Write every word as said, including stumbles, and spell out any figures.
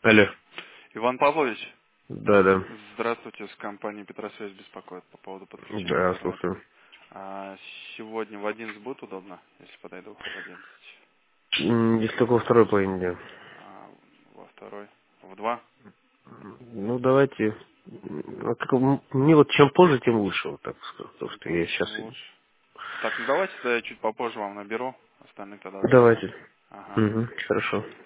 Алло. Иван Павлович, Да, да. здравствуйте, с компании Петросвязь беспокоит по поводу подключения Да, интернета. слушаю. А, сегодня в одиннадцать будет удобно, если подойду в одиннадцать. М, Если только во второй половине. А, во второй, в два. Ну, давайте. м, а как, м, Мне вот чем позже, тем лучше, вот так скажу. Потому Чем что я позже, сейчас... тем лучше. Так, ну давайте тогда я чуть попозже вам наберу, остальных тогда заберу. Давайте. Ага. Угу, хорошо.